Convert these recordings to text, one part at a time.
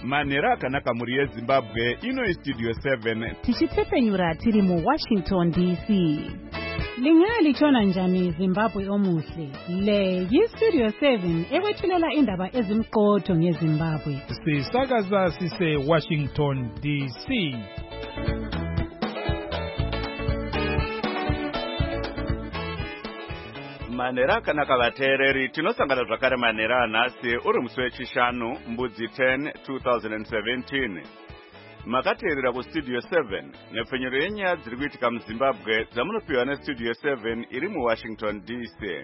manhero akanaka mhuri yezimbabwe. Ino Studio 7 tichitepfenyura tiri muWashington DC. Lingaya lichona njani Zimbabwe omuhle? Le yiStudio 7 ekwethulela indaba ezimqotho ngeZimbabwe. Sisakaza sise Washington DC. manhero akanaka vateereri, tinosangana zvakare manhero anhasi uri musi wechishanu mbudzi 10 2017. Makateerera kuStudio 7 nepfenyuro yenyaya dziri kuitika muZimbabwe dzamunopiwa neStudio 7 iri muWashington DC.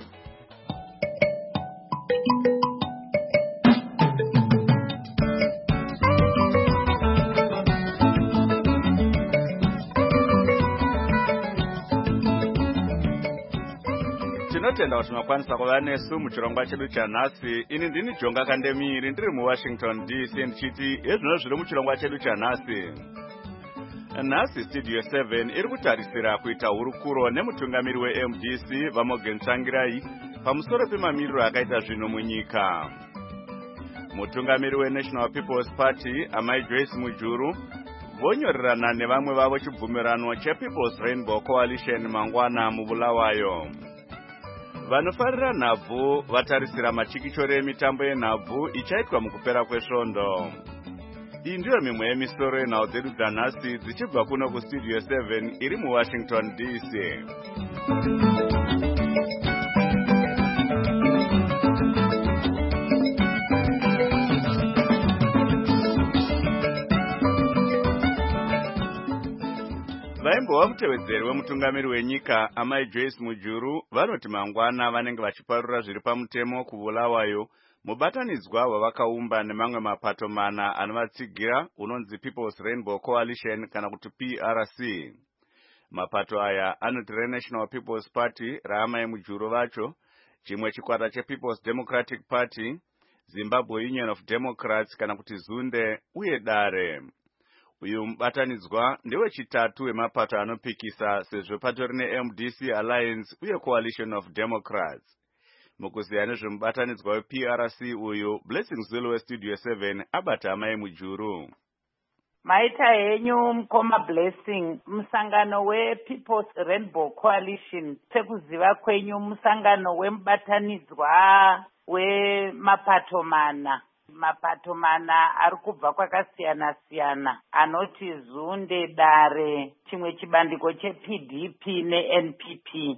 Tinotenda kuti makwanisa kuva nesu muchirongwa chedu chanhasi. Ini ndini Jonga Kandemiri ndiri muWashington DC ndichiti hezvino zviri muchirongwa chedu chanhasi. Nhasi Studio 7 iri kutarisira kuita hurukuro nemutungamiri weMDC Vamogen Tsvangirai pamusoro pemamiriro akaita zvinhu munyika. Mutungamiri weNational People's Party Amai Joyce Mujuru vonyorerana nevamwe vavo chibvumirano chePeople's Rainbow Coalition mangwana muBulawayo. Vanofarira nhabvu vatarisira machikichoro emitambo yenhabvu ichaitwa mukupera kwesvondo. Iyi ndiyo mimwe yemisoro yenhau dzedu dzanhasi dzichibva kuno kuStudio 7 iri muWashington DC. Vaimbova mutevedzeri wemutungamiri wenyika Amai Joyce Mujuru vanoti mangwana vanenge vachiparura zviri pamutemo kuBulawayo mubatanidzwa wavakaumba nemamwe mapato mana anovatsigira unonzi People's Rainbow Coalition kana kuti PRC. Mapato aya anoti reNational People's Party raamai Mujuru vacho, chimwe chikwata chePeople's Democratic Party, Zimbabwe Union of Democrats kana kuti Zunde uye Dare. Uyu mubatanidzwa ndewechitatu wemapato anopikisa sezvo patori neMDC Alliance uye Coalition of Democrats. Mukuziya nezvemubatanidzwa wePRC uyu, Blessing Zulu weStudio 7 abata Amai Mujuru. Maita henyu mukoma Blessing, musangano wePeople's Rainbow Coalition sekuziva kwenyu musangano wemubatanidzwa wemapato mana. Mapato mana ari kubva kwakasiyana-siyana anoti Zunde, Dare, chimwe chibandiko chePDP neNPP.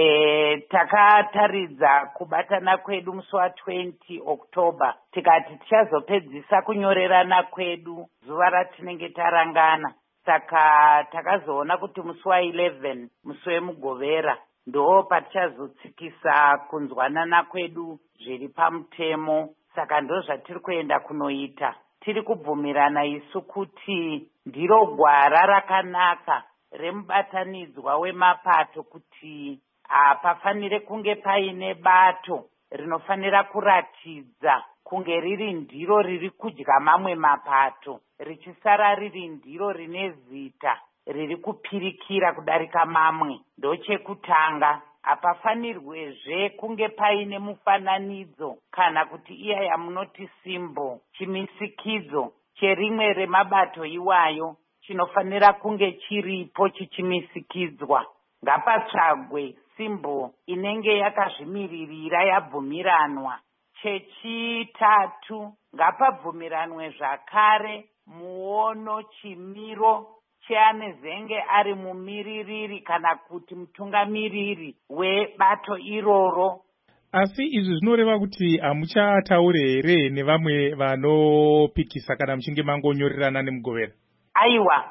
Takataridza kubatana kwedu musi wa20 October tikati tichazopedzisa kunyorerana kwedu zuva ratinenge tarangana. Saka takazoona kuti musi wa11 musi wemugovera ndo patichazotsikisa kunzwanana kwedu zviri pamutemo. Saka ndo zvatiri kuenda kunoita. Tiri kubvumirana isu kuti ndiro gwara rakanaka remubatanidzwa wemapato kuti pafanire kunge paine bato rinofanira kuratidza kunge riri ndiro riri kudya mamwe mapato, richisara riri ndiro rine zita riri kupirikira kudarika mamwe. Ndochekutanga. Hapafanirwezve kunge paine mufananidzo kana kuti iya yamunoti symbol, chimisikidzo cherimwe remabato iwayo chinofanira kunge chiripo chichimisikidzwa. Ngapatsvagwe symbol inenge yakazvimiririra yabvumiranwa. Chechitatu, ngapabvumiranwe zvakare muono chimiro cheanezenge ari mumiririri kana kuti mutungamiriri webato iroro. Asi izvi zvinoreva kuti hamuchataure here nevamwe vanopikisa kana muchinge mangonyorerana nemugovera? Aiwa,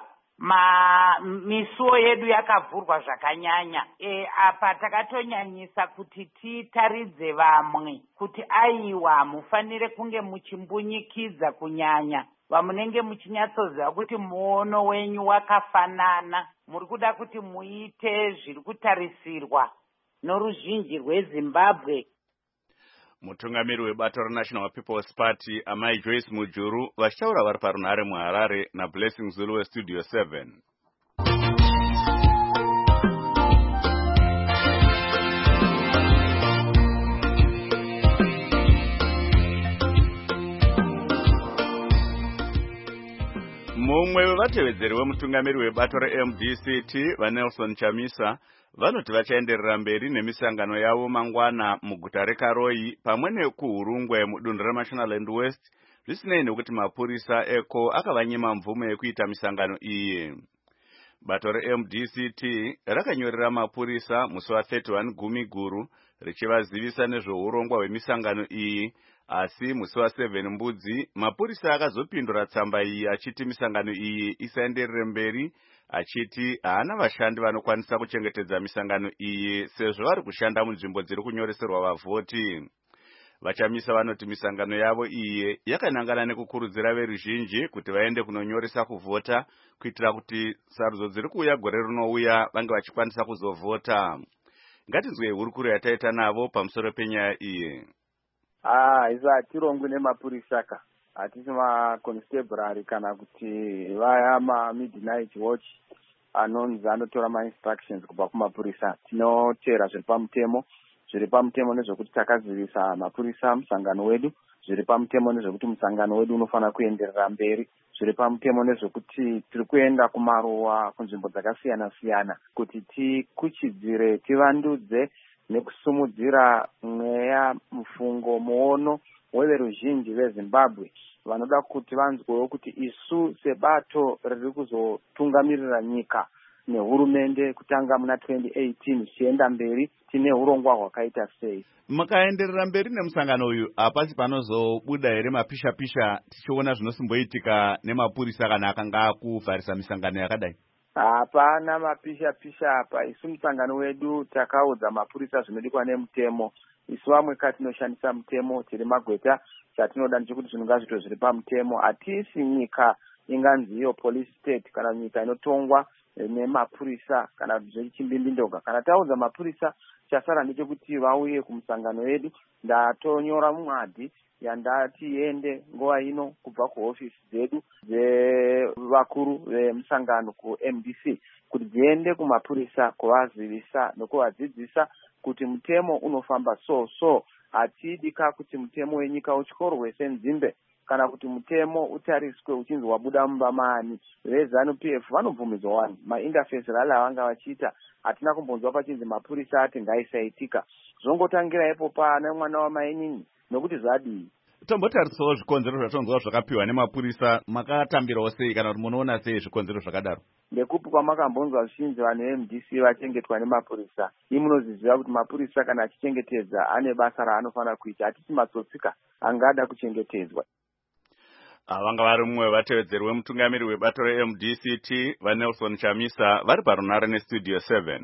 misuwo yedu yakavhurwa zvakanyanya. Apa takatonyanyisa kuti titaridze vamwe kuti aiwa mufanire kunge muchimbunyikidza kunyanya vamunenge muchinyatsoziva kuti muono wenyu wakafanana. Muri kuda kuti muite zviri kutarisirwa noruzhinji rweZimbabwe. Mutungamiri webato reNational People's Party Amai Joyce Mujuru vachitaura vari parunhare muHarare naBlessing Zulu weStudio 7. vatevedzeri vemutungamiri webato reMDCT vaNelson Chamisa vanoti vachaenderera mberi nemisangano yavo mangwana muguta reKaroi pamwe nekuhurungwe mudunhu reMashonaland West zvisinei nekuti mapurisa eko akavanyima mvumo yekuita misangano iyi. Bato reMDCT rakanyorera mapurisa musi wa31 Gumiguru richivazivisa nezveurongwa hwemisangano iyi, asi musi wa7 Mbudzi mapurisa akazopindura tsamba iyi achiti misangano iyi isaenderere mberi, achiti haana vashandi vanokwanisa kuchengetedza misangano iyi sezvo vari kushanda munzvimbo dziri kunyoreserwa vavhoti. Vachamisa vanoti misangano yavo iyi yakanangana nekukurudzira veruzhinji kuti vaende kunonyoresa kuvhota kuitira kuti sarudzo dziri kuuya gore rinouya vange vachikwanisa kuzovhota. Ngatinzwei hurukuro yataita navo pamusoro penyaya iyi. Izvo hatirongwi nemapurisa ka, hatisi maconstable kana kuti vaya midnight watch anonzi anotora ma-instructions kubva kumapurisa. Tinotera zviri pamutemo nezvekuti takazivisa mapurisa musangano wedu, zviri pamutemo nezvekuti musangano wedu unofanira kuenderera mberi, zviri pamutemo nezvekuti tiri kuenda kumaruwa kunzvimbo dzakasiyana siyana kuti tikuchidzire, tivandudze nekusumudzira mweya, mufungo, muono weveruzhinji veZimbabwe vanoda kuti vanzwewo kuti isu sebato riri kuzotungamirira nyika nehurumende kutanga muna 2018 zvichienda mberi tine urongwa hwakaita sei. Makaenderera mberi nemusangano uyu, hapasi panozobuda here mapisha tichiona zvinosimboitika nemapurisa kana akanga akuvharisa misangano yakadai? Hapana mapisha apa. Isu musangano wedu takaudza mapurisa zvinodikwa nemutemo. Isu vamwe katinoshandisa mutemo, tiri magweta, chatinoda ndechekuti zvinhu ngazviitwe zviri pamutemo. Hatisi nyika inganzi iyo police state kana nyika inotongwa nemapurisa kana zvechimbindindoga. Kana taudza mapurisa, chasara ndechekuti vauye kumusangano wedu. Ndatonyora mumwadhi yandati ende nguva ino kubva kuhofisi dzedu dzevakuru vemusangano kuMDC kuti dziende kumapurisa kuvazivisa nokuvadzidzisa kuti mutemo unofamba so. Hatidika kuti mutemo wenyika utyorwe senzimbe kana kuti mutemo utariswe uchinzi wabuda mumba maani. VeZANU-PF vanobvumidzwa wani mainterface rala vanga vachiita, hatina kumbonzwa pachinzi mapurisa ati ngaisaitika. Zvongotangira ipo pana mwana wamainini nokuti zvadii. Tombotarisawo zvikonzero zvatonzwa zvakapiwa nemapurisa, makatambirawo sei kana kuti munoona sei zvikonzero zvakadaro? Ndekupi kwamakambonzwa zvizhinji vanhu veMDC vachengetwa nemapurisa. Imi munozviziva kuti mapurisa kana achichengetedza ane basa raanofanira kuita, hatisi matsotsika angada kuchengetedzwa. Vanga vari mumwe vatevedzeri wemutungamiri webato reMDCT vaNelson Chamisa vari parunare neStudio 7.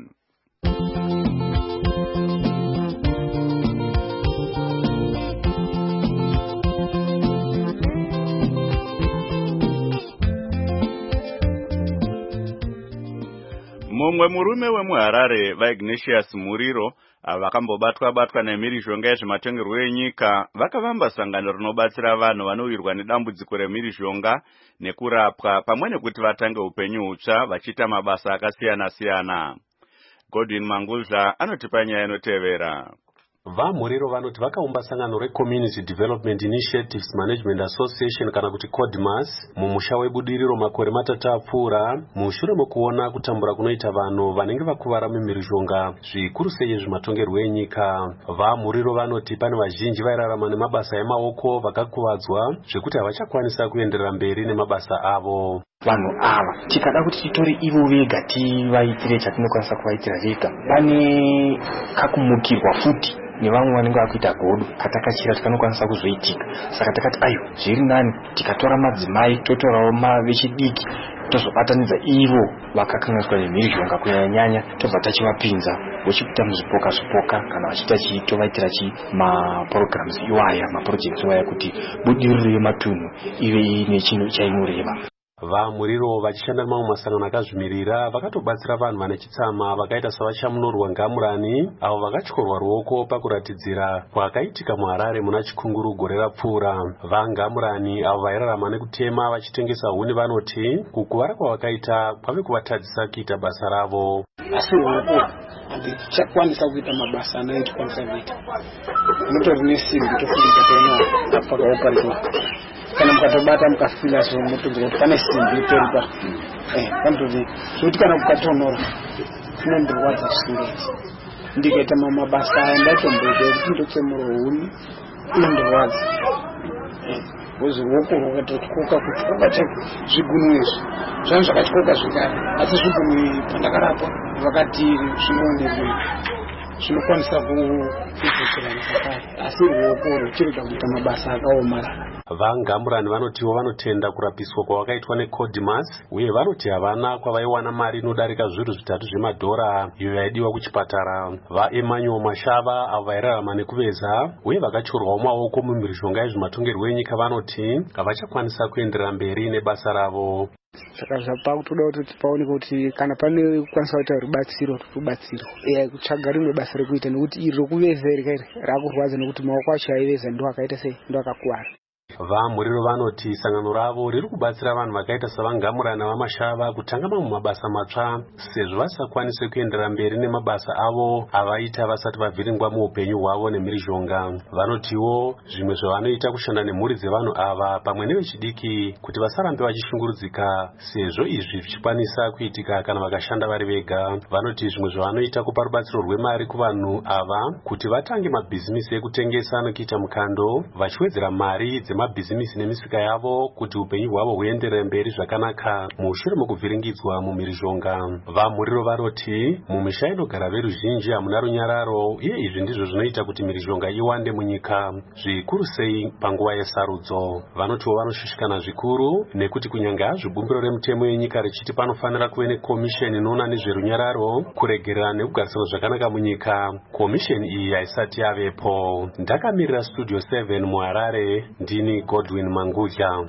Mumwe murume wemuHarare vaIgnatius Muriro vakambobatwa nemhirizhonga yezvematongerwo enyika vakavamba sangano rinobatsira vanhu vanowirwa nedambudziko remhirizhonga nekurapwa pamwe nekuti vatange upenyu hutsva vachiita mabasa akasiyana-siyana. Godwin Mangudla anotipa nyaya inotevera. VaMuriro vanoti vakaumba sangano reCommunity Development Initiatives Management Association kana kuti CODMAS mumusha webudiriro makore matatu apfuura mushure mokuona kutambura kunoita vanhu vanenge vakuvara mumhirizhonga zvikuru sei zvimatongerwo enyika. VaMuriro vanoti pane vazhinji vairarama nemabasa emaoko vakakuvadzwa zvekuti havachakwanisa kuenderera mberi nemabasa avo. Vanhu ava tikada kuti titore ivo vega tivaitire chatinokwanisa kuvaitira vega, pane kakumukirwa futi nevamwe vanenge vakuita godo katakachira tikanokwanisa kuzoitika. Saka takati ayo zviri nani tikatora madzimai totorawo vechidiki tozobatanidza ivo vakakanganiswa nemhirizhonga kunyanya tobva tachivapinza vochikuita muzvipoka kana vachiita chitovaitira maprograms iwaya maprojects iwaya kuti budiriro yematunhu ive ine chinhu chainoreva. VaMuriro vachishanda nemamwe masangano akazvimirira vakatobatsira vanhu vane chitsama vakaita savachamunorwa Ngamurani avo vakatyorwa ruoko pakuratidzira kwakaitika muHarare muna Chikunguru gore rapfuura. VaNgamurani avo vairarama nekutema vachitengesa huni vanoti kukuvara kwavakaita kwave kuvatadzisa kuita basa ravo. Asi ruoko handichakwanisa kuita mabasa anaitokwanisa kuita. Mutori nesimbi tofunika toona pakaoparika. Kana mukatobata mukafila so mutongo kuti pane simbi toripa kandoti zvekuti kana kukatonora kunondirwadza chisingaiti ndikaita mabasa aya ndatomboita ekuti ndotsemura huni inondirwadza wozi ruoko rwakatotyoka kutyoka chake zvigunwe izvi zvangu zvakatyoka zvekare asi zvigunwe pandakarapwa vakati zvinoonekwe zvinokwanisa kuvutirana zvakare asi ruoko ruchirega kuita mabasa akaomarara. vangamurani vanotiwo vanotenda kurapiswa kwavakaitwa neCODMAS uye vanoti havana kwavaiwana mari inodarika zviru zvitatu zvemadhora iyo yaidiwa kuchipatara. vaEmanuel Mashava avo vairarama nekuveza uye vakachorwawo maoko mumhirizhonga yezvematongerwo enyika vanoti havachakwanisa kuenderera mberi nebasa ravo. Saka zvapakutoda kuti paoneka kuti kana pane kukwanisa kuita rubatsiro kutsvaga rimwe basa rekuita nekuti iri rokuveza iri rakurwadza nekuti maoko acho aiveza ndo akaita sei ndo akakuwara. vamuriro vanoti sangano ravo riri kubatsira vanhu vakaita savangamurana vaMashava kutanga mamwe mabasa matsva sezvo vasakwanise kuenderera mberi nemabasa avo avaita vasati vavhiringwa muupenyu hwavo nemhirizhonga. vanotiwo zvimwe zvavanoita kushanda nemhuri dzevanhu ava pamwe nevechidiki kuti vasarambe vachishungurudzika sezvo izvi zvichikwanisa kuitika kana vakashanda vari vega. vanoti zvimwe zvavanoita kupa rubatsiro rwemari kuvanhu ava kuti vatange mabhizimisi ekutengesa nokuita mukando vachiwedzera mari mabhizimisi nemisika yavo kuti upenyu hwavo huenderere mberi zvakanaka mushure mokuvhiringidzwa mumhirizhonga. vamuriro vanoti mumisha inogara veruzhinji hamuna runyararo uye izvi ndizvo zvinoita kuti mhirizhonga iwande munyika zvikuru sei panguva yesarudzo. vanotiwo vanoshushikana zvikuru nekuti kunyange hazvo bumbiro remutemo yenyika richiti panofanira kuve nekomisheni inoona nezverunyararo kuregerera nekugarisana zvakanaka munyika, komisheni iyi haisati yavepo. ndakamirira studio 7 muHarare ndini Godwin Mangudya.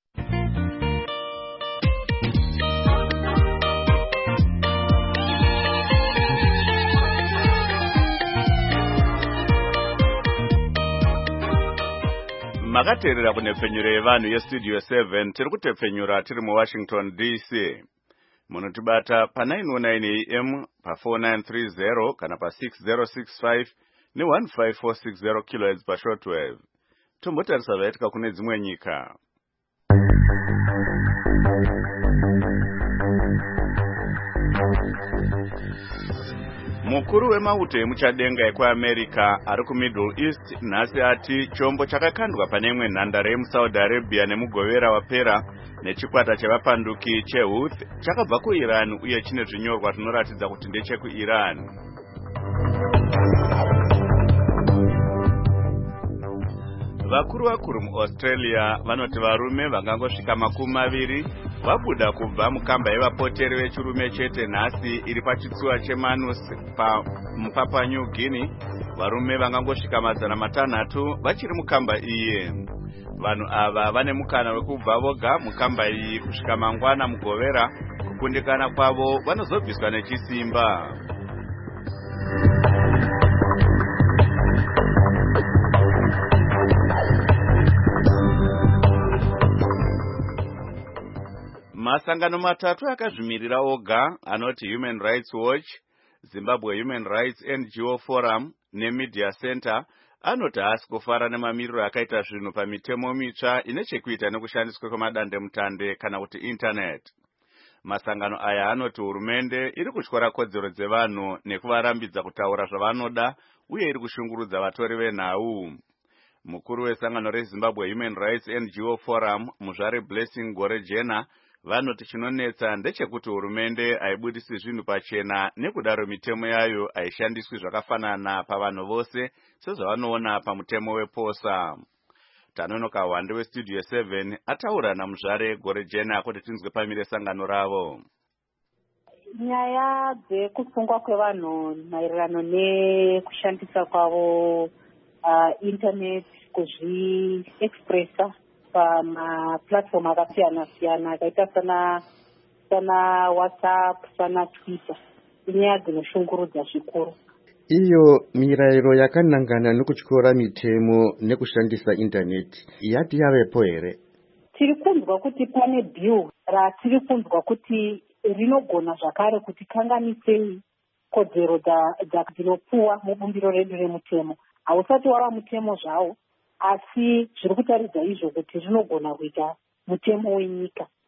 makateerera kunepfenyuro yevanhu yestudio 7 tiri kutepfenyura tiri muWashington DC. munotibata pa909 AM pa4930 kana pa6065 ne15460 kHz pashortwave. tombotarisa zvaitika kune dzimwe nyika. mukuru wemauto emuchadenga ekuAmerica ari kuMiddle East nhasi ati chombo chakakandwa pane imwe nhandare yemuSaudi Arabia nemugovera wapera nechikwata chevapanduki cheHouthi chakabva kuIran uye chine zvinyorwa zvinoratidza kuti ndechekuIran. vakuru muAustralia vanoti varume vangangosvika 20 vabuda kubva mukamba yevapoteri vechirume chete nhasi iri pachitsuwa cheManus muPapua New Guinea. varume vangangosvika 600 vachiri mukamba iye. vanhu ava vane mukana wekubva voga mukamba iyi kusvika mangwana mugovera. kukundikana kwavo vanozobviswa nechisimba. masangano matatu akazvimirira oga anoti Human Rights Watch, Zimbabwe Human Rights NGO Forum neMedia Center anoti haasi kufara nemamiriro akaita zvinhu pamitemo mitsva ine chekuita nekushandiswa kwemadandemutande kana kuti internet. masangano aya anoti hurumende iri kutyora kodzero dzevanhu nekuvarambidza kutaura zvavanoda uye iri kushungurudza vatori venhau. mukuru wesangano reZimbabwe Human Rights NGO Forum muzvare Blessing Gorejena vanoti chinonetsa ndechekuti hurumende haibudisi zvinhu pachena nekudaro mitemo yayo haishandiswi zvakafanana pavanhu vose sezvavanoona pamutemo weposa. tanonoka wande westudio 7 ataura namuzvare Gorejena kuti tinzwe pamire sangano ravo. nyaya dzekusungwa kwevanhu maererano nekushandisa kwavo internet kuzviexpressa pamaplatform akasiyana-siyana akaita sana WhatsApp sana Twitter inyaya dzinoshungurudza zvikuru. iyo mirayiro yakanangana nekutyora mitemo nekushandisa internet yati yavepo here? tiri kunzwa kuti pane bill ratiri kunzwa kuti rinogona zvakare kuti kanganisei kodzero dzinopuwa mubumbiro redu remutemo. hausati wava mutemo zvawo asi zviri kutaridza izvo kuti rinogona kuita mutemo wenyika.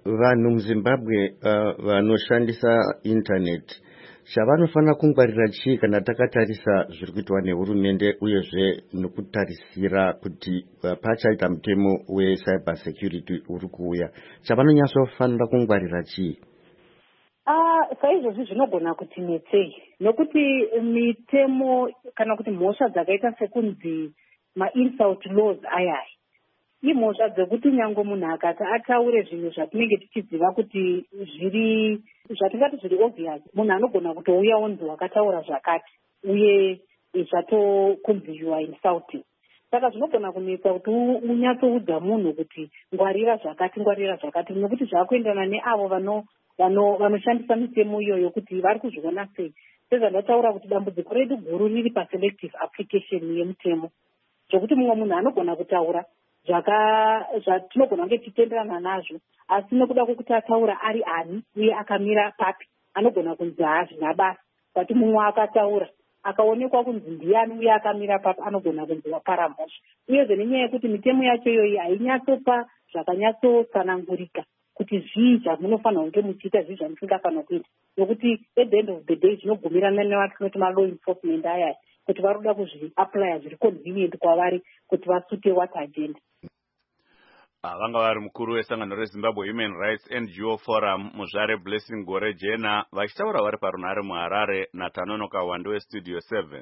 vanhu muzimbabwe vanoshandisa intaneti chavanofanira kungwarira chii kana takatarisa zviri kuitwa nehurumende uyezve nokutarisira kuti pachaita mutemo wecyber security uri kuuya chavanonyatsofanira kungwarira chii? Saizvozvi zvinogona kuti netsei nokuti mitemo kana kuti mhosva dzakaita sekunzi ma-insult laws ayaya imhosva dzekuti nyange munhu akati ataure zvinhu zvatinenge tichiziva kuti zviri zvatingati zviri obvious, munhu anogona kutouya onzi wakataura zvakati uye zvatokunzi you are insulting. Saka zvinogona kunetsa kuti unyatsoudza munhu kuti ngwarira zvakati nokuti zvakuendana neavo vanoshandisa mitemo iyoyo kuti vari kuzviona sei. Sezvandataura kuti dambudziko redu guru riri paselective application yemutemo, zvokuti mumwe munhu anogona kutaura zvatinogona kunge tichitenderana nazvo, asi nekuda kwekuti ataura ari ani uye akamira papi anogona kunzi hazvina basa. Kuti mumwe akataura akaonekwa kunzi ndiani uye akamira papi anogona kunzi wapara mhosva. Uyezve nenyaya yekuti mitemo yacho iyoyi hainyatsopa zvakanyatsotsanangurika kuti zvii zvamunofanira kunge muchiita, zvii zvamusingafanira kuita, nokuti at the end of the day zvinogumirana nevatinoti malaw enforcement ayaya kuti vari kuda kuzviaplya zviri convenient kwavari kuti vasuke what agenda. Vanga vari mukuru wesangano reZimbabwe Human Rights NGO Forum Muzvare Blessing Gore Jena vachitaura vari parunhare muHarare naTanonoka Wande weStudio 7.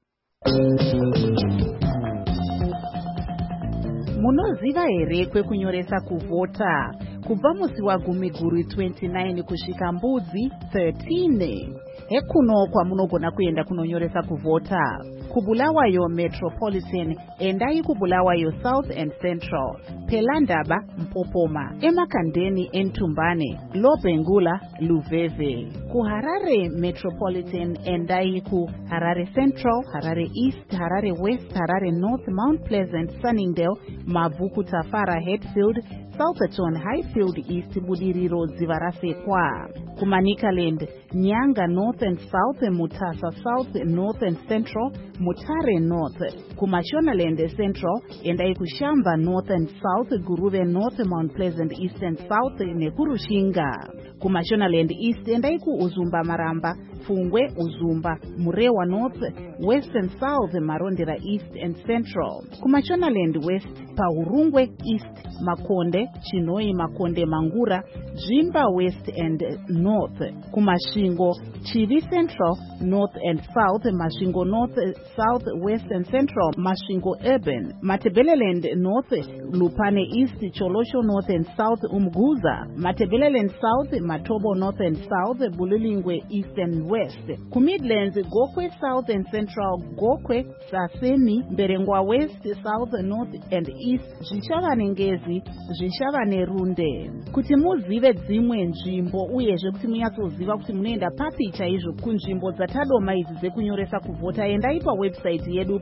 Munoziva here kwekunyoresa kuvhota? Kubva musi waGumiguru 29 kusvika Mbudzi 13. Hekuno kwamunogona kuenda kunonyoresa kuvhota. Kubulawayo Metropolitan endai kubulawayo South and Central, Pelandaba Mpopoma, Emakandeni Entumbane, Lobengula Luveve. KuHarare Metropolitan endai ku Harare Central, Harare East, Harare West, Harare North, Mount Pleasant, Sunningdale, Mavuku Tafara Hatfield, Southern Highfield East, Budiriro Zivarasekwa. Kumanikaland Nyanga North and South, Mutasa South, North and Central, Mutare North. Kumashonaland Central endai kuShamba North and South, Guruve North, Mount Pleasant East and South, Nekurushinga. Kumashonaland East endai ku Uzumba Maramba, Fungwe Uzumba, Murewa North, West and South, Marondera East and Central. Kumashonaland West, Paurungwe East, Makonde, Chinoi Makonde Mangura, Jimba West and North. Kumashingo, Chivi Central, North and South, Mashingo North, South, West and Central, Mashingo Urban, Matebeleland North, Lupane East, Cholosho North and South, Umguza, Matebeleland South, Matobo North and South, Bululingwe East and West. Kumidlands, Gokwe South and Central, Gokwe, Saseni, Berengwa West, South, North and East, Zvishavane Ngezi, Zvishavane Runde. Kuti muzive dzimwe nzvimbo uyezve kuti munyatsoziva kuti munoenda papi chaizvo kunzvimbo dzatadoma idzi dzekunyoresa kuvhota, endai pawebsite yedu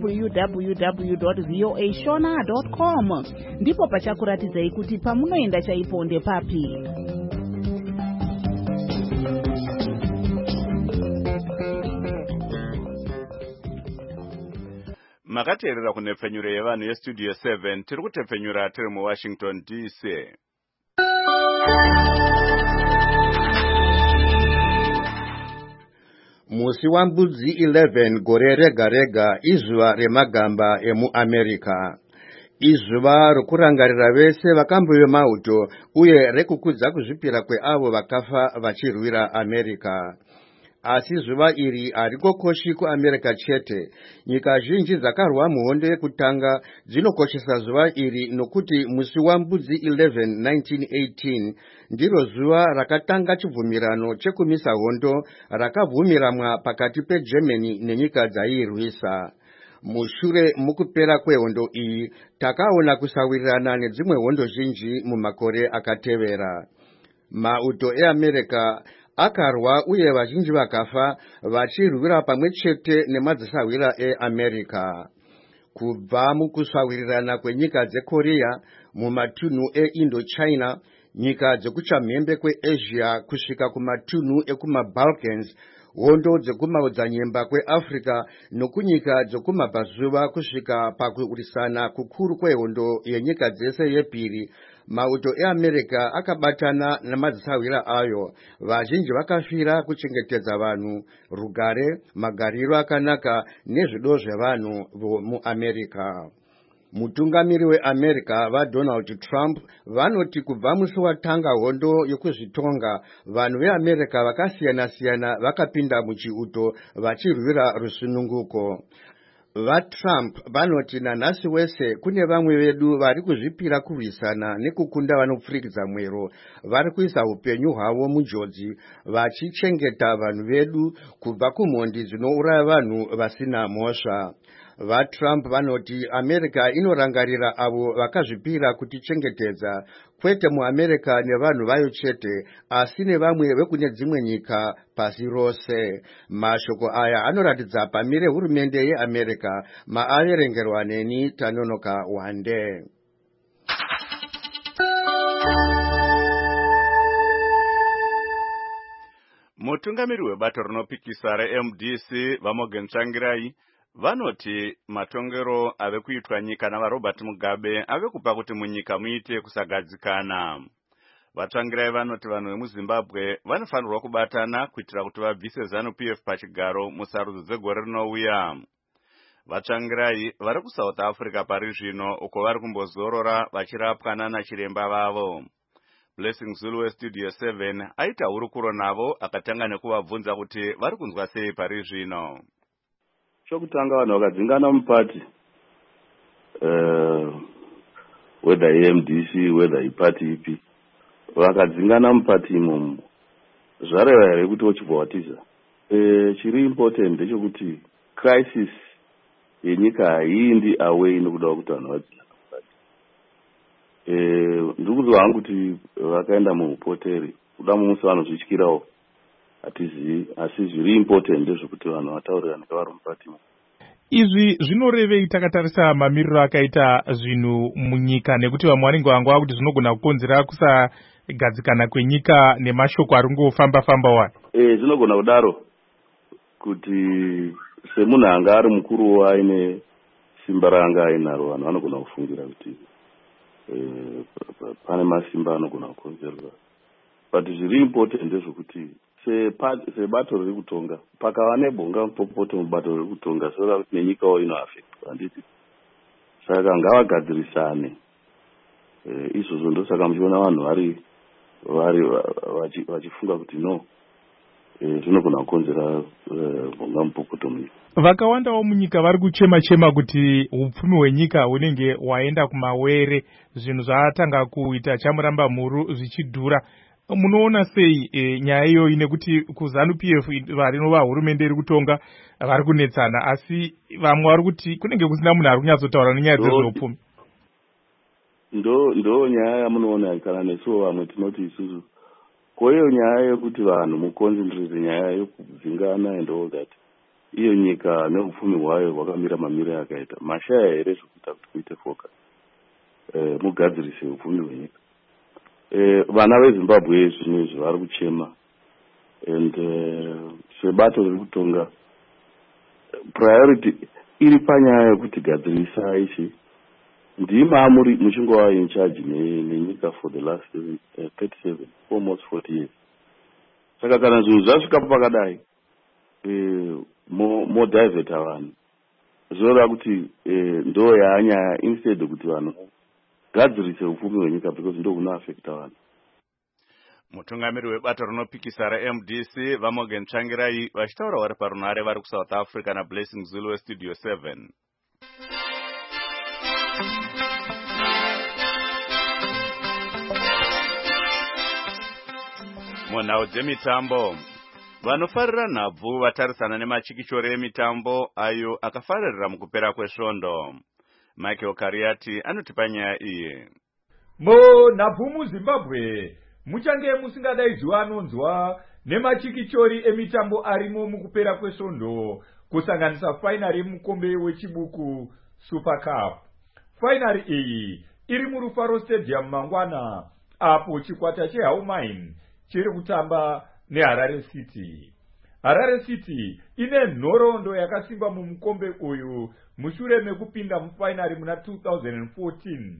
www.voashona.com. ndipo pachakuratidzai kuti pamunoenda chaipo ndepapi. Makateerera kunepfenyuro yevanhu yeStudio 7 tiri kutepfenyura tiri muWashington DC. Musi waMbudzi 11 gore rega rega izuva remagamba emuAmerica. Izuva rokurangarira vese vakambowe mauto uye rekukudza kuzvipira kweavo vakafa vachirwira America. Asi zuva iri harikokoshi kuAmerica chete. Nyika zhinji dzakarwa muhondo yekutanga dzinokoshesa zuva iri nokuti musi waMbudzi 11 1918 ndiro zuva rakatanga chibvumirano chekumisa hondo rakabvumiramwa pakati peGermany nenyika dzaiirwisa. Mushure mukupera kwehondo iyi takaona kusawirirana nedzimwe hondo zhinji mumakore akatevera. Mauto eAmerica akarwa uye vazhinji vakafa vachirwira pamwe chete nemadzisawira eAmerica. Kubva mukusawirirana kwenyika dzeKorea, mumatunhu eIndochina, nyika dzekuchamhembe kweAsia kusvika kumatunhu ekumaBalkans, hondo dzekumaodzanyemba kweAfrica nokunyika dzekumabvazuva kusvika pakurwisana kukuru kwehondo yenyika dzese yepiri, mauto eAmerica akabatana namadzisawira ayo, vazhinji vakafira kuchengetedza vanhu, rugare, magariro akanaka nezvido zvevanhu muAmerica. Mutungamiri weAmerica vaDonald Trump vanoti kubva musi watanga hondo yokuzvitonga, vanhu veAmerica vakasiyana-siyana vakapinda muchiuto vachirwira rusununguko. VaTrump vanoti nanhasi wese kune vamwe vedu vari kuzvipira kurwisana nekukunda vanopfurikidza mwero, vari kuisa upenyu hwavo munjodzi vachichengeta vanhu vedu kubva kumhondi dzinouraya vanhu vasina mhosva. VaTrump vanoti America inorangarira avo vakazvipira kutichengetedza, kwete muAmerica nevanhu vayo chete, asi nevamwe vekune dzimwe nyika pasi rose. Mashoko aya anoratidza pamire hurumende yeAmerica, maaverengerwa neni Tanonoka Wande. Mutungamiri webato rinopikisa reMDC Vamogen Tsvangirai vanoti matongero ave kuitwa nyika navaRobert Mugabe ave kupa kuti munyika muite kusagadzikana. Vatsvangirai vanoti vanhu vemuZimbabwe vanofanirwa kubatana kuitira kuti vabvise ZANU-PF pachigaro musarudzo dzegore rinouya. Vatsvangirai vari kuSouth Africa pari zvino uko vari kumbozorora vachirapwa nana chiremba vavo. Blessing Zulu weStudio 7 aita hurukuro navo akatanga nekuvabvunza kuti vari kunzwa sei pari zvino. Chokutanga vanhu vakadzingana mupati, whether AMDC, whether ipati ipi, vakadzingana mupati imomo, zvareva here kuti wochibva watiza. Chiri important ndechekuti crisis yenyika haindi away nokuda kuti vanhu vadzingana mupati. Ndiri kuzwa hangu kuti vakaenda muhoteri, kuda mumusi vanozvityirawo. Asi zviri important ndezvekuti vanhu vataurirane vari mupati. Izvi zvinorevei takatarisa mamiriro akaita zvinhu munyika, nekuti vamwe vanenge vangwa kuti zvinogona kukonzera kusagadzikana kwenyika nemashoko ari kungofamba-famba wani? Zvinogona kudaro kuti semunhu anga ari mukuru aine simba raanga ainaro, vanhu vanogona kufungira kuti pane masimba anogona kukonzerwa. But zviri important ndezvekuti sebato riri kutonga pakava nebhonga popoto mubato riri kutonga sora kuti nenyikawo inoafektwa handiti. Saka ngavagadzirisane. Izvozvo ndosaka muchiona vanhu vari vachifunga kuti no, zvinogona kukonzera bhonga mupopoto munyika. Vakawandawo munyika vari kuchema-chema kuti upfumi hwenyika hunenge waenda kumawere, zvinhu zvatanga kuita chamuramba mhuru zvichidhura. Munoona sei nyaya iyoyi, nekuti kuZANU-PF varinova hurumende iri kutonga vari kunetsana, asi vamwe vari kuti kunenge kusina munhu ari kunyatsotaura nenyaya dzezveupfumi? Ndo nyaya yamunoona kana nesuwo vamwe tinoti isusu koyo nyaya yekuti vanhu muconcentrate nyaya yekudzingana and all that. Iyo nyika neupfumi hwayo hwakamira mamiro akaita mashaya here zvekuita kuti kuite focus mugadzirise upfumi hwenyika. Vana veZimbabwe zvinezvi vari kuchema, and sebato riri kutonga priority iri panyaya yekuti gadzirisa ichi. Ndima muchingova in charge nenyika for the last 37 almost 40 years. Saka kana zvinhu zvasvika pakadai modivheta vanhu, zvoreva kuti ndo yanyaya instead kuti vanhu gadzirise upfumi hwenyika because ndo kunoafekta vanhu. Mutungamiri webato rinopikisa reMDC Vamogen Tsvangirai vachitaura vari parunhare vari kuSouth Africa naBlessing Zulu weStudio 7. Munhau dzemitambo, vanofarira nhabvu vatarisana nemachikichori emitambo ayo akafarira mukupera kwesvondo. Michael Kariati anotipa nyaya iyi. Nhabvu muZimbabwe muchange musingadaidzwa anonzwa nemachikichori emitambo arimo mukupera kwesvondo, kusanganisa fainari yemukombe wechibuku Super Cup. Fainari iyi iri muRufaro Stadium mangwana, apo chikwata cheHaumain chiri kutamba neHarare City. Harare City ine nhoroondo yakasimba mumukombe uyu mushure mekupinda mufainari muna 2014.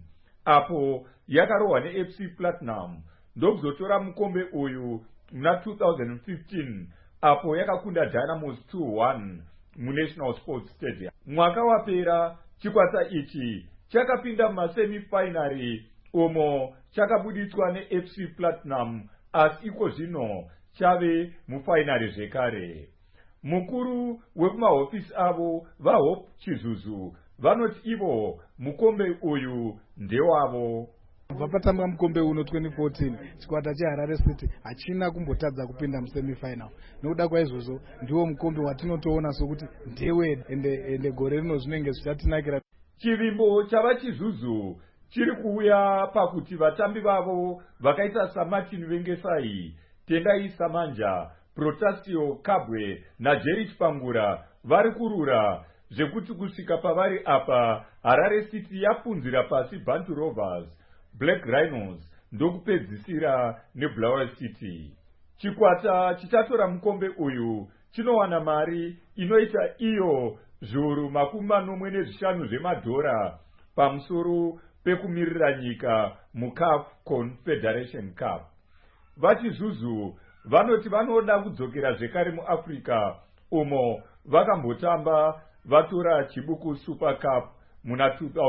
apo yakarohwa neFC Platinum ndokuzotora mukombe uyu muna 2015 apo yakakunda Dynamos 2-1 muNational Sports Stadium. Mwaka wapera chikwata ichi chakapinda mumasemifinari umo chakabuditswa neFC Platinum, asi iko zvino chave mufinari zvekare. Mukuru wekumahofisi avo vaHope Chizuzu vanoti ivo mukombe uyu ndewavo. Kubva patambwa mukombe uno 2014 chikwata cheHarare City hachina kumbotadza kupinda musemifinal. Nokuda kwaizvozvo ndiwo mukombe watinotoona sokuti ndewedu ende gore rino zvinenge zvichatinakira. Chivimbo chava Chizuzu chiri kuuya pakuti vatambi vavo vakaita saMartin Vengesai, Tendai Samanja, Protasio Kabwe naJerry Chipangura vari kurura zvekuti kusvika pavari apa Harare City yapunzira pasi Bantu Rovers, Black Rhinos ndokupedzisira neBulawayo City. Chikwata chichatora mukombe uyu chinowana mari inoita iyo zviuru makumi manomwe nezvishanu zvemadhora pamusoro pekumirira nyika muCAF Confederation Cup. VaChizuzu vanoti vanoda kudzokera zvekare muAfrica umo vakambotamba vatora Chibuku Super Cup muna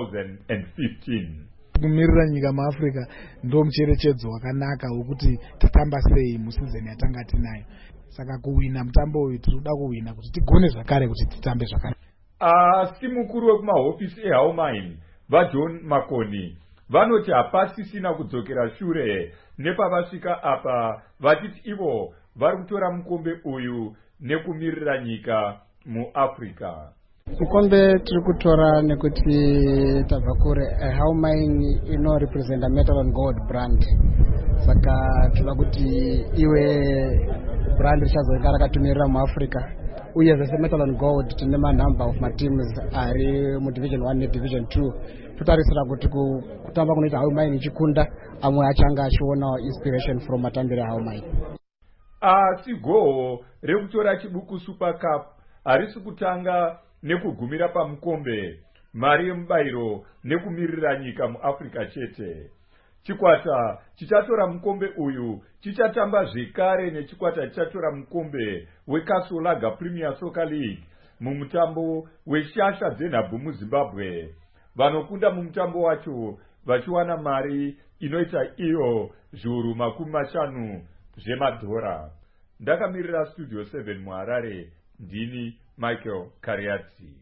2015. Kumirira nyika muAfrica ndo mucherechedzo wakanaka wekuti tatamba sei musizeni yatanga tinayo. Saka kuwina mutambo uyu tinoda kuwina kuti tigone zvakare kuti titambe zvakare. Asi mukuru wekumahofisi eHaumine vaJohn Makoni vanoti hapasisina kudzokera shure nepavasvika apa, vachiti ivo vari kutora mukombe uyu nekumirira nyika muAfrica. Mukombe tiri kutora nekuti tabva kure Haumine inorepresenta Metal and Gold brand. Saka toda kuti iwe brand richazoika rakatumirira muAfrica. Uye zvese Metal and Gold tine manumber of mateams ari mudivision 1 nedivision 2. Totarisira kuti kutamba kunoita Haumine ichikunda amwe achanga achiona inspiration from matambire eHaumine. Asi goho rekutora Chibuku Super Cup harisi kutanga nekugumira pamukombe, mari yemubayiro nekumirira nyika muAfrica chete. Chikwata chichatora mukombe uyu chichatamba zvekare nechikwata chichatora mukombe weKasolaga Premier Soccer League mumutambo weshasha dzenhabvu muZimbabwe. Vanokunda mumutambo wacho vachiwana mari inoita iyo zviuru makumi mashanu zvemadhora. Ndakamirira Studio 7 muHarare, ndini Michael Kariati.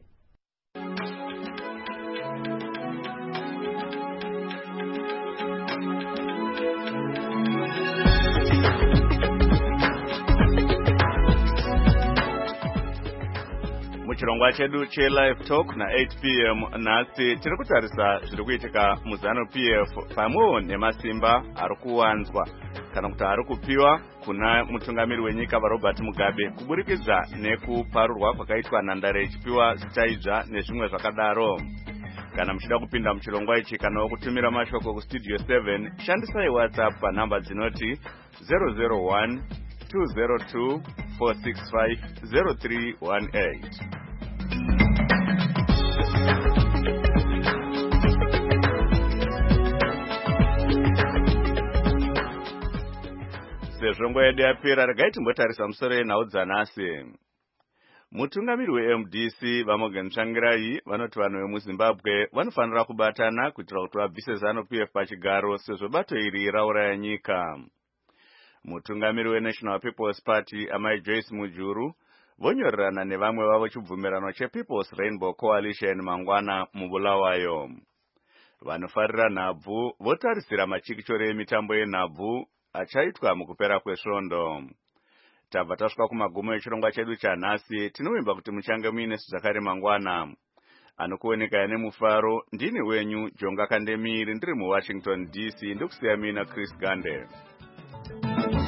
Muchirongwa chedu che-Live Talk na 8 p.m. nhasi tiri kutarisa zviri kuitika muZanu PF pamwewo nemasimba ari kuwanzwa kana kuti ari kupiwa kuna mutungamiri wenyika vaRobert Mugabe kuburikidza nekuparurwa kwakaitwa nhandare ichipiwa zitaizva nezvimwe zvakadaro. Kana muchida kupinda muchirongwa ichi kana kutumira mashoko kustudio 7, shandisai WhatsApp panhamba dzinoti 001 202 465 0318. Sezvongo yedu yapera, regai timbotarisa musoro yenhau dzanhasi. Mutungamiri weMDC vaMorgan Tsvangirai vanoti vanhu vemuZimbabwe vanofanira kubatana kuitira kuti vabvise ZANU-PF pachigaro sezvo bato iri rauraya nyika. Mutungamiri weNational People's Party Amai Joyce Mujuru vonyorerana nevamwe vavo chibvumirano chePeople's Rainbow Coalition mangwana muBulawayo. Vanofarira nhabvu votarisira machikichoro emitambo yenhabvu achaitwa mukupera kwesvondo. Tabva tasvika kumagumo echirongwa chedu chanhasi. Tinovimba kuti muchange muine zvakare mangwana. Anokuoneka nemufaro ndini wenyu Jonga Kandemiri ndiri muWashington DC, ndokusiya mina Chris Gande.